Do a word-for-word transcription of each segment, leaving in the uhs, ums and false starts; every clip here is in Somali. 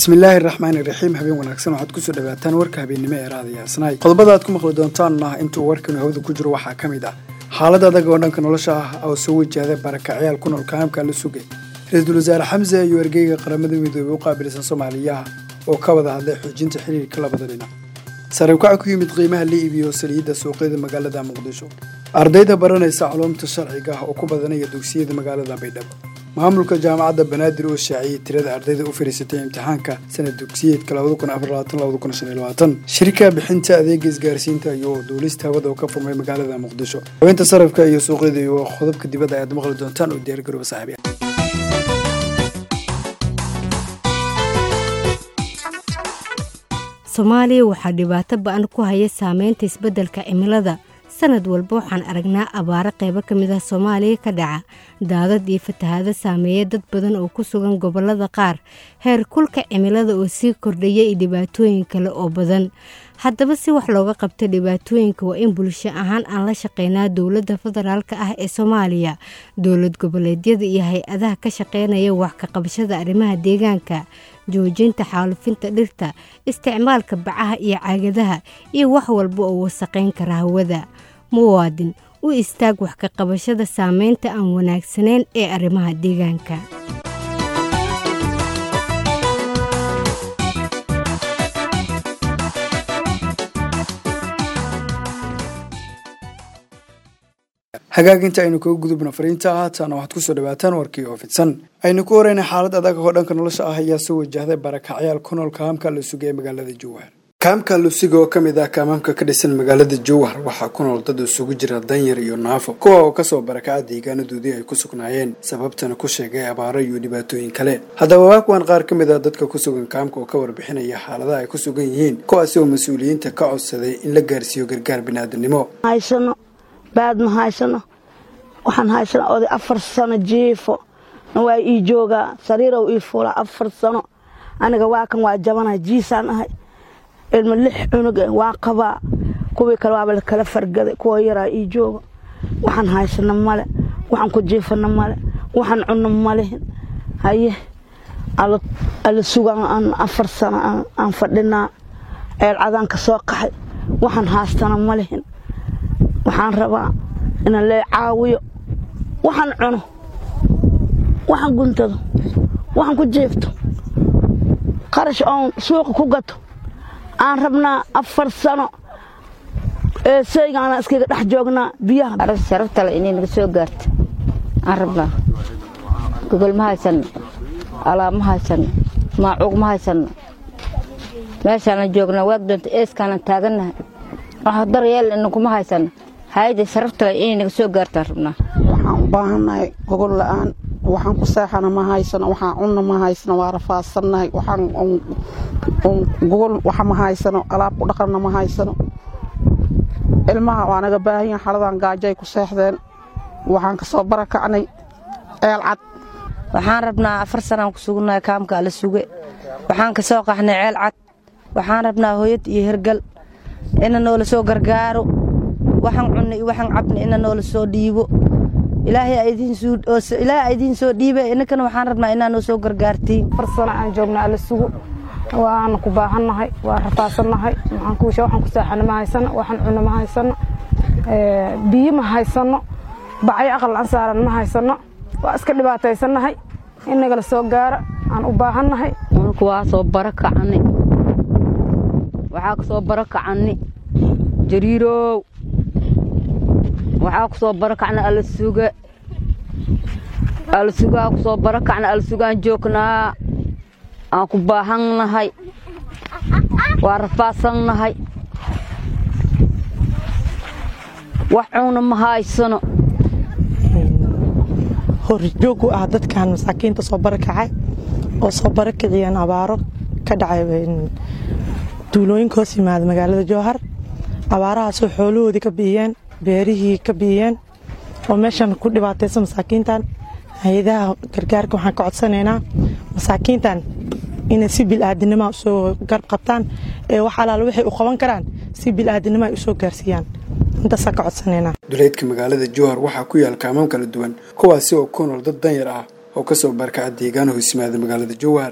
بسم الله الرحمن الرحيم habeen wanaagsan waxaad ku soo dhawaataan warka habeenimo ee raadiyaha Snai qodobada aad ku maqli doontaan intuu warkan hawada ku jiro waxa kamid ah xaaladda adag oo dhanka nolosha ah oo soo wajahday barakacayaal ku nool kaamka la sugay Ra'iisul Wasaare Xamse iyo ergeyga qaramada midoobay u qaabilsan Soomaaliya oo ka wada hadlay xoojinta xiriirka labada dhinac sare u kaca ku yimid qiimaha la iibiyo saliidda suuqyada magaalada Muqdisho ardayda baranaysa culuumta sharciga ah oo ku badanaya dugsiyada magaalada Baydhabo maamulka jaamacadda Banaadir oo shaaciyay tirada ardayda u fariisatay imtixaanka sanad dugsiyeedka laba kun afar iyo labaatan laba kun shan iyo labaatan shirka bixinta adeeg isgaarsiinta iyo duulista hawada oo ka furmay magaalada Muqdisho habeenta sarafka iyo suuqyada iyo qodobka dibadda aad maqli doontaan oo diyaar garooba saaxiib Soomaaliya waxaa dhibaato ba'an ku haya saameynta isbeddelka cimilada sanad walba waxaan aragnaa abaaro qaybo ka mid ah Soomaaliya ka dhaca daadad iyo fatahaado saameeya dad badan oo ku sugan gobollada qaar heer kulka cimilada oo sii kordhaya iyo dhibaatooyin kale oo badan haddaba si wax looga qabto dhibaatooyinka waa in bulsho ahaan aan la shaqeynaa dowladda federaalka ah ee Soomaaliya dowlad goboleedyada iyo hay-adaha ka shaqeynaya wax ka qabashada arrimaha deegaanka joojinta xaalufinta dhirta isticmaalka bacaha iyo caagadaha iyo wax walba oo wasaqeyn kara hawada muwaadin u istaag wax ka qabashada saameynta aan wanaagsaneyn ee arrimaha deegaanka hagaaginta aynu kaga gudubno fariinta haatan waxaad ku soo dhawaataan warkii oo fidsan aynu ku horeynay xaalad adag oo dhanka nolosha ah ayaa soo wajahday barakacayaal ku nool kaamka la sugay magaalada Jowhar kaamka la sugay oo kamid ah kaamamka ka dhisan magaalada Jowhar waxaa ku nool dad isugu jira danyar iyo naafo kuwa oo ka soo barakacay deegaanadoodii ay ku sugnaayeen sababtana ku sheegay abaaro iyo dhibaatooyin kale haddaba waa kuwan qaar ka mid ah dadka ku sugan kaamka oo ka warbixinaya xaaladaha ay ku sugan yihiin kuwaasi oo mas'uuliyiinta ka codsaday in la gaarsiiyo gargaar bini'aadanimo baad ma haysano waxaan haysan oday afar sano jiifo waa ii jooga sariirow ii fuula afar sano aniga waa kan waa jabana jiisaan ahay ilmo lix cunug waa qaba kuwii kale waa la kala fargaday kuwa yaraa ii jooga waxaan haysano male waxaan ku jiifano male waxaan cunno male haye ala ala sugan aan afar sano aan fadhinaa eel cadaan ka soo qaxay waxaan haastana male waxaan rabaa in la caawiyo waxaan cuno waxaan guntado waxaan ku jeefto qarash oo suuqa ku gato aan rabnaa afar sano ee saygaan iskaga dhex joognaa biyaha arag sharafta la inay naga soo gaarto aan rabnaa gogol ma haysan alaab ma haysan maacuug ma haysan meeshaan joognaa waad doonta eeskana taaganahay waxa daryeel in kuma haysan hay'adda sharafta inay naga soo gaartaan rabnaa waxaan u baahanahay gogol la'aan waxaan ku seexana ma haysano waxaan cunno ma haysano waa rafaasanahay waxaan gogol waxa ma haysano alaab ku dhaqanna ma haysano ilmaha waa naga baahan yahay xaladan gaajay ku seexdeen waxaan ka soo barakacnay eel cad waxaan rabnaa afar sano ku sugnaay kaamka la suge waxaan ka soo qaxnay eel cad waxaan rabnaa hooyad iyo hergal in noola soo gargaaro waxaan cunay waxaan cabnay in noola soo dhiibo ilaahay aydin soo ilaahay aydin soo dhiibay inakana waxaan rabnaa inaan noo soo gargaartiin farsana aan joognaa la sugo waan ku baahanahay waan rafaasanahay waxaan ku soo waxaan ku saaxana ma haysano waxaan cunno ma haysano ee biyo ma haysano bacay aqal aan saaran ma haysano waa iska dhibaataysanahay in naga la soo gaaro aan u baahanahay kuwa soo barakacani waxaa ku soo barakacani jariirow waxaa ku soo barakacna ala suga ala suga ku soo barakacna ala sugaan joognaa aan ku baahanahay waa rafaasanahay wax cunno ma haysano hor joog ah dadkan masaakiinta soo barakacay oo soo barakaciyeen abaaro ka dhacay duulooyinka hoos yimaada magaalada Jowhar abaarahaas oo xoolahoodii ka bixiyeen beerihii ka bixiyeen oo meeshan ku dhibaataysan masaakiintan hay'adaha gargaarka waxaan ka codsanaynaa masaakiintan in si bilaadanimo soo garab qabtaan ee wax alaal waxay u qaban karaan si bilaadanimo ay soo gaarsiiyaan inta sa ka codsanaynaa duleedka magaalada Jowhar waxaa ku yaal kaamam kala duwan kuwaasi oo ku nool dad danyar ah oo ka soo barakacay deegaano hoos yimaada magaalada Jowhar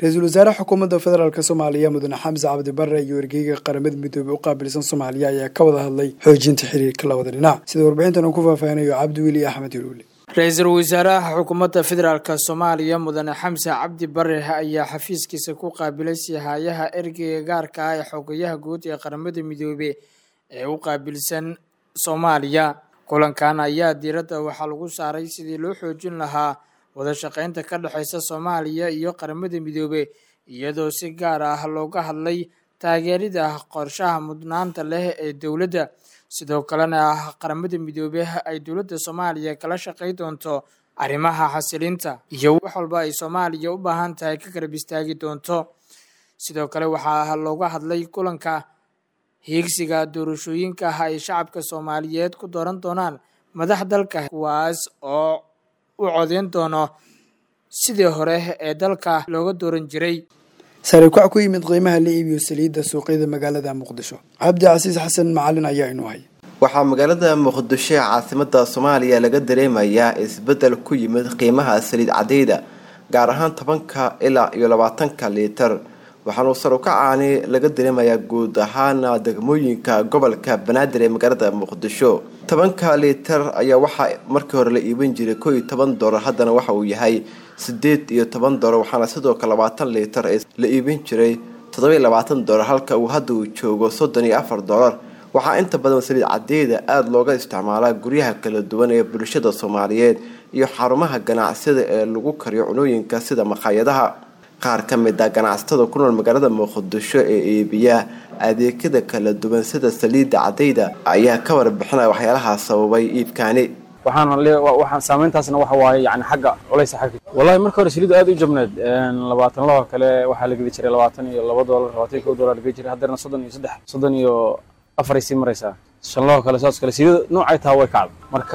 ra-iisul wasaare xukuumadda federaalk soomaaliya mudane xamse cabdi barre iyo ergeyga qaramada midoobey u qaabilsan soomaaliya ayaa ka wada hadlay xoojinta xiriirka labada dhinac sida warbixintan uu ku faahfaahinayo cabdiweli axmed hiruule. ra-iisul wasaaraha xukuumadda federaalk soomaaliya mudane xamse cabdi barre ayaa xafiiskiisa ku qaabilay sihayaha ergeyga gaarka ah ee xogayaha guud ee qaramada midoobey ee u qaabilsan soomaaliya. kulankan ayaa diiradda waxaa lagu saaray sidii loo xoojin lahaa wada shaqaynta ka dhexeysa soomaaliya iyo qaramada midoobey iyadoo si gaar ah looga hadlay taageerida qorshaha mudnaanta leh ee dowladda. sidoo kalena qaramada midoobey ay dowladda soomaaliya kala shaqayn doonto arrimaha xasilinta iyo wax walba ay soomaaliya u baahan tahay ka garab istaagi doonto. sidoo kale waxaa looga hadlay kulanka hiigsiga doorashooyinka ay shacabka soomaaliyeed ku dooran doonaan madax dalka kuwaas oo u codeyn doono sidii hore ee dalka looga dooran jiray. sare kac ku yimid qiimaha la iibiyo saliidda suuqyada magaalada muqdisho. cabdi casiis xasan macalin ayaa inoo hay. waxaa magaalada muqdisho ee caasimada soomaaliya laga dareemayaa isbedel ku yimid qiimaha saliid cadayda gaar ahaan tobanka ilaa iyo labaatanka liitar waxaanu sare u kacaani laga dareemayaa guud ahaan degmooyinka gobolka banaadir ee magaalada muqdisho. tobanka liitar ayaa waxaa markii hore la iibin jiray koo iyo toban doolar haddana waxa uu yahay sideed iyo toban doolar waxaana sidoo kale labaatan liitar ee la iibin jiray toddoba iyo labaatan doolar halka uu hadda uu joogo soddon iyo afar doolar. waxaa inta badan saliid cadeyda aada looga isticmaalaa guryaha kala duwan ee bulshada soomaaliyeed iyo xarumaha ganacsiyada ee lagu kariyo cunooyinka sida maqaayadaha. qaar ka mid ah ganacsatada ku nool magaalada muqdisho ee iibiya adeegyada kala duwan sida saliidda cadeyda ayaa ka warbixinaya waxyaalaha sababay iibkaani. waxaan waxaan saameyntaasna waxa waaye yani xagga culaysa xagga wallahi marka hore saliidda aad u jabneed labaatan laba kale waxaa la geli jiray labaatan iyo laba doolar labaatan iyo kow doolar la geli jiray haddana soddon iyo saddex soddon iyo afar ay sii maraysaa shan laba kale saas kale saliidda noocay tahay way kacday marka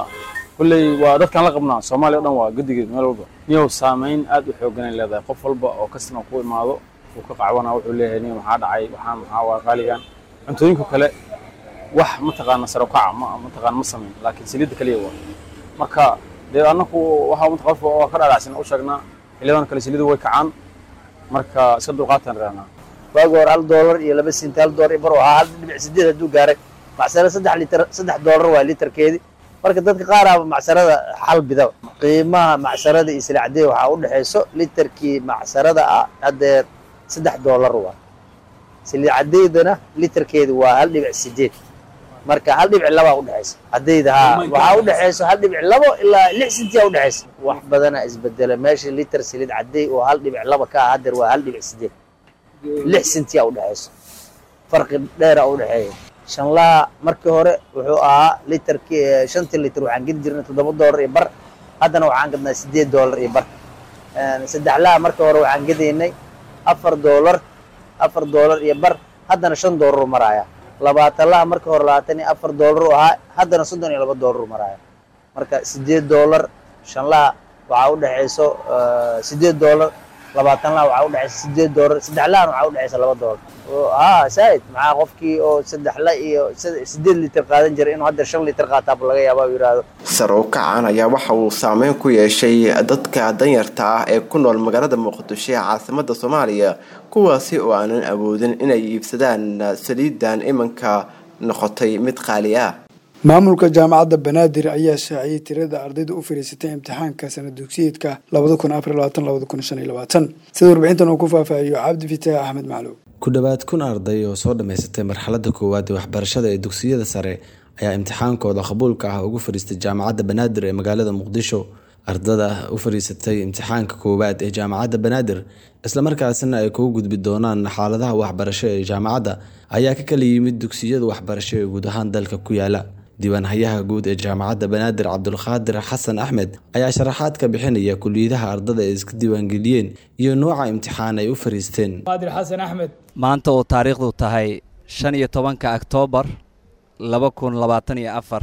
kulley waa dadkaan la qabnaa soomaaliya o dhan waa guddigeed meel walba niyow saameyn aad u xooganay leedahay qof walba oo kastana ku imaado uu ka qacwana wuxuu leeyahay niyo maxaa dhacay waxaan maxaa waa qaaligan cuntooyinka kale wax mataqaana sare u kaca ma mataqaana ma sameyn laakiin saliidda kaliya waa marka dee annaku waxaa mataqaan qof waa ka dhaadhacsan u sheegnaa xiliyadan kale saliidda way kacaan marka iska dulqaataan raanaa. waagi hore hal doolar iyo laba senti hal doolar bar waxaa hal dhibic sideed hadduu gaaray macsaro saddex litir saddex doolar waa litarkeedii marka dadka qaar ah macsarada xal bidaba qiimaha macsarada iyo saliid cadey waxaa u dhaxayso litarkii macsarada ah hadeer saddex doolar waa saliid cadeydana litarkeedu waa hal dhibic sideed marka hal dhibic laba u dhaxaysa cadeyda ha waxaa u dhaxayso hal dhibic labo ilaa lix senti u dhaxaysa wax badana isbedela meesha litar saliid cadey oo hal dhibic laba ka ah hadeer waa hal dhibic sideed lix senti u dhaxayso farqi dheer u dhaxeeya. shanlaa markii hore wuxuu ahaa litarkii shantii litir waxaan gedi jirnay toddoba doolar iyo bar haddana waxaan gadnaa sideed doolar iyo bar. saddexlaa markii hore waxaan gadaynay afar doolar afar doolar iyo bar haddana shan doolar u maraaya. labaatanlaha markii hore labaatan iyo afar doolar u ahaa haddana soddon iyo laba doolar u maraaya marka sideed doolar shanlaha waxaa u dhaxayso sideed doolar labaatanlaha waxaa u dhaxaysa sideed doolar saddexlahan waxaa u dhaxaysa laba doolar haa saaid maxaa qofkii oo saddexla iyo sideed litir qaadan jiray inuu hadda shan litir qaataaba laga yaaba uu yidhaahdo. sare u kacan ayaa waxa uu saameyn ku yeeshay dadka danyarta ah ee ku nool magaalada muqdisho ee caasimada soomaaliya kuwaasi oo aanan awoodin inay iibsadaan saliidan imanka noqotay mid qaali ah. maamulka jaamacadda banaadir ayaa shaaciyay tirada ardayda u fariisatay imtixaanka sanad dugsiyeedka labada kun afar iyo labaatan labada kun shan iyo labaatan sida warbixintan uu ku faahfaahiyo cabdi fitaax axmed macluub. ku dhawaad kun arday oo soo dhammaysatay marxaladda koowaad ee waxbarashada ee dugsiyada sare ayaa imtixaankooda qabuulka ah ugu fariistay jaamacadda banaadir ee magaalada muqdisho. ardada u fariisatay imtixaanka koowaad ee jaamacadda banaadir islamarkaasina ay kugu gudbi doonaan xaaladaha waxbarasho ee jaamacadda ayaa ka kala yimid dugsiyada waxbarasho ee guud ahaan dalka ku yaala. diiwaanhayaha guud ee jaamacadda banaadir cabdulqaadir xasan axmed ayaa sharaxaad ka bixinaya kuliyadaha ardada ay iska diiwaangeliyeen iyo nooca imtixaan ay u fariisteen. qaadir xasan axmed maanta oo taariikhdu tahay shan iyo tobanka oktoobar laba kun labaatan iyo afar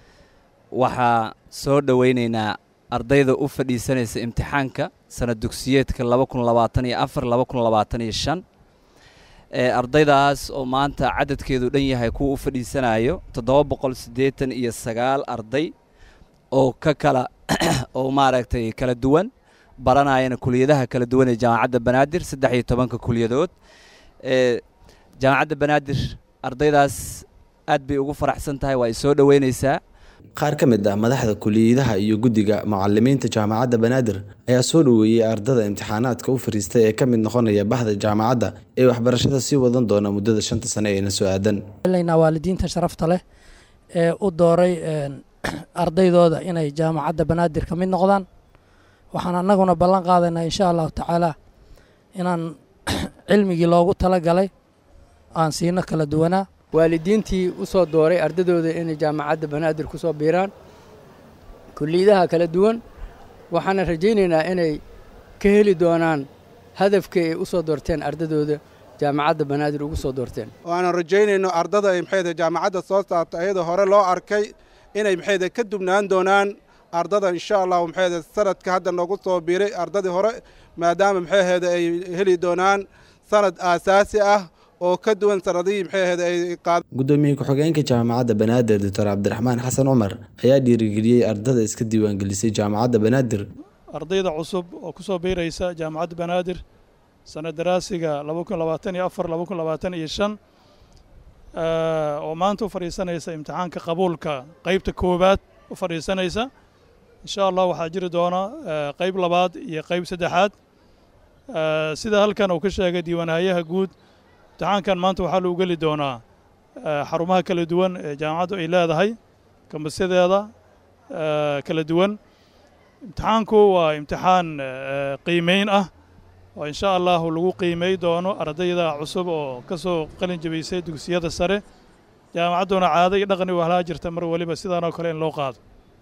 waxaa soo dhoweyneynaa ardayda u fadhiisanaysa imtixaanka sanad dugsiyeedka laba kun labaatan iyo afar laba kun labaatan iyo shan ee ardaydaas oo maanta cadadkeedu dhan yahay kuwa u fadhiisanayo toddoba boqol siddeetan iyo sagaal arday oo ka kala oo maaragtay kala duwan baranayana kuliyadaha kala duwan ee jaamacadda banaadir saddex iyo tobanka kuliyadood ee jaamacadda banaadir ardaydaas aad bay ugu faraxsan tahay waa ay soo dhoweynaysaa. qaar ka mid ah madaxda kuliyadaha iyo guddiga macallimiinta jaamacadda banaadir ayaa soo dhoweeyey ardada imtixaanaadka u fariistay ee ka mid noqonaya bahda jaamacadda ee waxbarashada sii wadan doona muddada shanta sane ee na soo aadan. waalidiinta sharafta leh ee u dooray ardaydooda inay jaamacadda banaadir ka mid noqdaan waxaan annaguna ballan qaadaynaa insha allahu tacaala inaan cilmigii loogu talagalay aan siino kala duwanaa. waalidiintii u soo dooray ardadooda inay jaamacadda banaadir ku soo biiraan kulliyadaha kala duwan waxaana rajaynaynaa inay ka heli doonaan hadafkii ay u soo doorteen ardadooda jaamacadda banaadir ugu soo doorteen. waana rajaynayno ardada ay maxayda jaamacadda soo saarta iyada hore loo arkay inay maxayda ka dubnaan doonaan ardada insha Allah maxayda sanadka hadda noogu soo biiray ardadii hore maadaama maxayda ay heli doonaan sanad aasaasi ah oo ka duwan sanadihii maxayda ay qaad. gudoomiye ku-xigeenka jaamacadda banaadir Doctor Cabdiraxmaan Xasan Cumar ayaa dhiirigeliyay ardada iska diiwaan gelisay jaamacadda banaadir. ardayda cusub oo ku soo biiraysa jaamacadda banaadir sanad daraasiga laba kun labaatan iyo afar laba kun labaatan iyo shan oo maanta u fariisanaysa imtixaanka qabuulka qaybta koobaad u fariisanaysa insha Allah waxaa jiri doona qayb labaad iyo qayb saddexaad sida halkan uu ka sheegay diiwaanayaha guud imtixaankan maanta waxaa lagu geli doonaa xarumaha kala duwan ee jaamacaddu ay leedahay kambasadeeda kala duwan. imtixaanku waa imtixaan qiimeyn ah oo insha Allah lagu qiimey doono ardayda cusub oo ka soo qalin jabiisay dugsiyada sare jaamacadduna caado iyo dhaqan u halaa jirta mar waliba sidaan oo kale in loo qaado.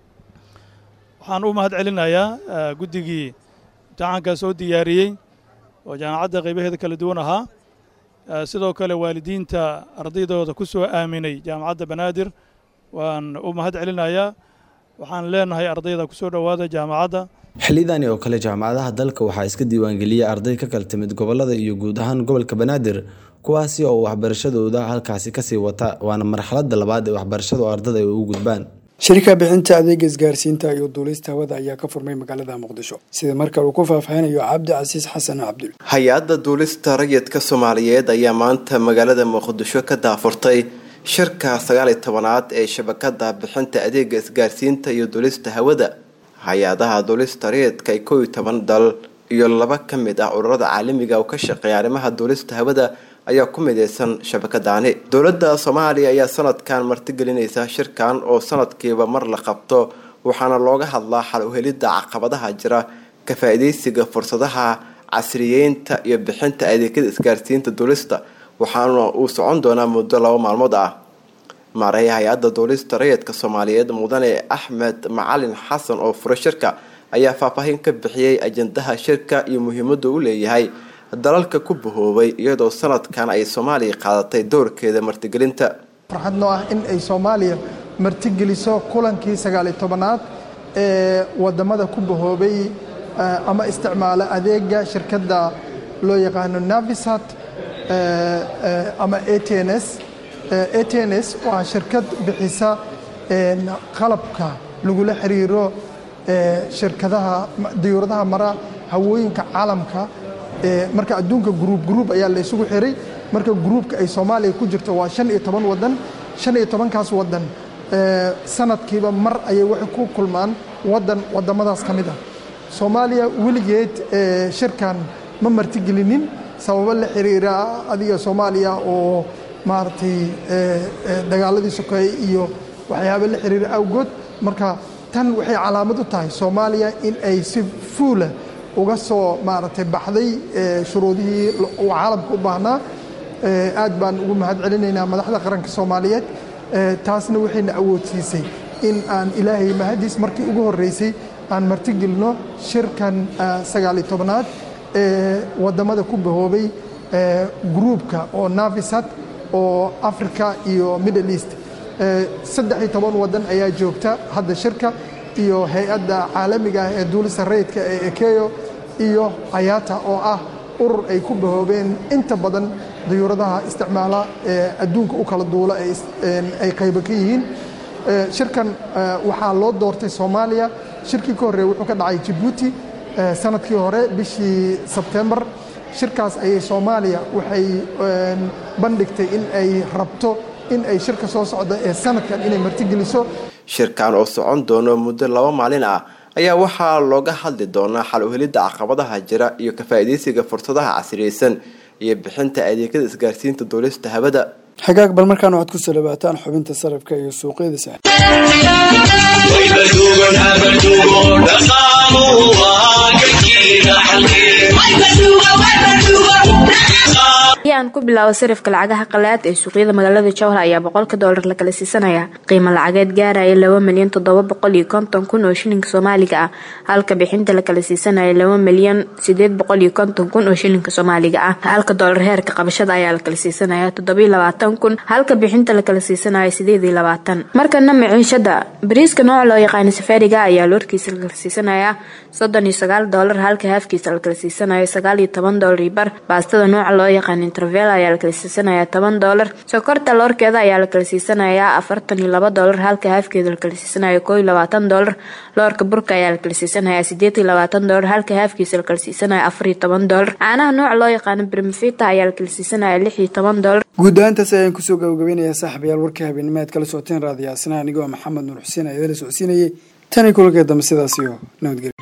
waxaan u mahad celinayaa guddigii imtixaankaas soo diyaariyey oo jaamacadda qaybaheeda kala duwan ahaa sidoo kale waalidiinta ardaydooda ku soo aaminay jaamacadda banaadir waan u mahad celinayaa. waxaan leenahay ardayda ku soo dhowaada jaamacadda. xilidani oo kale jaamacadaha dalka waxaa iska diiwaan geliyay arday ka kala timid gobolada iyo guud ahaan gobolka banaadir kuwaasi oo waxbarashadooda halkaasi kasii wata waana marxaladda labaad ee waxbarashada ardada ay ugu gudbaan. shirka bixinta adeega isgaarsiinta iyo duulista hawada ayaa ka furmay magaalada Muqdisho sida marka uu ku faahfaahinayo Cabdi Casiis Xasan Cabdul. hay-adda duulista rayidka Soomaaliyeed ayaa maanta magaalada Muqdisho ka daafurtay shirka sagaal iyo tobanaad ee shabakada bixinta adeega isgaarsiinta iyo duulista hawada. hay-adaha duulista rayidka ee koob iyo toban dal iyo laba ka mid ah ururada caalamiga oo ka shaqeeya arrimaha duulista hawada ayaa ku mideysan shabakadaani. dowladda Soomaaliya ayaa sanadkan martigelinaysa shirkan oo sanadkiiba mar la qabto waxaana looga hadlaa xal u helidda caqabadaha jira ka faa'iideysiga fursadaha casriyeynta iyo bixinta adeegyada isgaarsiinta duulista waxaana uu socon doonaa muddo laba maalmood ah. maareeyaha hay-adda duulista rayidka Soomaaliyeed mudane Axmed Macalin Xasan oo furay shirka ayaa faahfaahin ka bixiyay ajandaha shirka iyo muhiimadda uu leeyahay dalalka ku bahoobay iyadoo sanadkan ay Soomaaliya qaadatay doorkeeda martigelinta. farxad noo ah in ay Soomaaliya martigeliso kulankii sagaal iyo tobanaad ee wadamada ku bahoobay ama isticmaala adeega shirkadda loo yaqaan Navisat ama A T N S. A T N S waa shirkad bixisa qalabka lagula xiriiro shirkadaha diyaaradaha mara hawooyinka caalamka. marka adduunka group group ayaa la isugu xiray marka groupka ay Soomaaliya ku jirto waa shan iyo toban wadan shan iyo toban kaas wadan sanadkiiba mar ayay wax ku kulmaan wadan wadamadaas kamid ah. Soomaaliya wiligeed shirkan ma martigelinin sabab la xiriira adiga Soomaaliya oo maartay dagaaladii sokeeye iyo waxyaabo la xiriira awgood marka tan waxay calaamad u tahay Soomaaliya in ay si fuula uga soo maartay baxday shuruudihii oo caalamka u baahnaa. aad baan ugu mahad celinaynaa madaxda qaranka Soomaaliyeed taasna waxayna awoodsiisay in aan ilaahay mahadiis markii ugu horeysay aan martigelino shirkan sagaal iyo tobanaad ee wadamada ku bahoobay groupka oo Navisat oo Africa iyo Middle East. saddex iyo toban wadan ayaa joogta hadda shirka iyo hay-adda caalamiga ah ee duulista rayidka ee Ekeyo iyo Ayata oo ah urur ay ku bahoobeen inta badan diyaaradaha isticmaala ee adduunka u kala duula ay qayb ka yihiin. shirkan waxaa loo doortay Soomaaliya. shirkii ka horeeyay wuxuu ka dhacay Djibouti sanadkii hore bishii Sebtembar. Shirkaas ayay Soomaaliya waxay bandhigtay in ay rabto in ay shirka soo socdo ee sanadkan inay martigeliso. Shirkan oo socon doono muddo laba maalin ah ayaa waxaa looga hadli doonaa xal u helidda caqabadaha jira iyo ka faa'iideysiga fursadaha casriyeysan iyo bixinta adeegyada isgaarsiinta duulista hawada. xagaag bal markaan waxaad ku soo dhawaataan xubinta sarafka iyo suuqyada sahal. ayaan ku bilaabo sarifka lacagaha qalaad ee suuqyada magaalada Jowhar ayaa boqolka dollar la kala siisanaya qiimo lacageed gaaraya laba milyan toddoba boqol iyo konton kun oo shilinka Soomaaliga ah halka bixinta la kala siisanaya laba milyan siddeed boqol iyo konton kun oo shilinka Soomaaliga ah halka dollar heerka qabashada ayaa la kala siisanaya toddoba iyo labaatan kun halka bixinta la kala siisanaya siddeed iyo labaatan. markana maciishada bariiska nooca loo yaqaan safariga ayaa loorkiisa la kala siisanaya soddon iyo sagaal dollar halka haafkiisa la kala siisanaya sagaal iyo toban dollar bar. baastada nooca loo yaqaan interval ayaa la kala siisanaya toban dollar. sokorta loorkeeda ayaa la kala siisanaya afartan iyo laba dollar halka haafkeeda la kala siisanaya kow iyo labaatan dollar. loorka burka ayaa la kala siisanaya siddeed iyo labaatan dollar halka haafkiisa la kala siisanaya afar iyo toban dollar. caanaha nooca loo yaqaan Primavita ayaa la kala siisanaya lix iyo toban dollar. guud ahaantaas ayaan kusoo gabagabeynayaa saaxiibayaal warka habeennimaad kala socoteen raadiyaasna anigoo Maxamed Nuur Xuseen ayaa la socodsiinayay tan iyo kulanka dambe sidaas iyo nabadgelyo.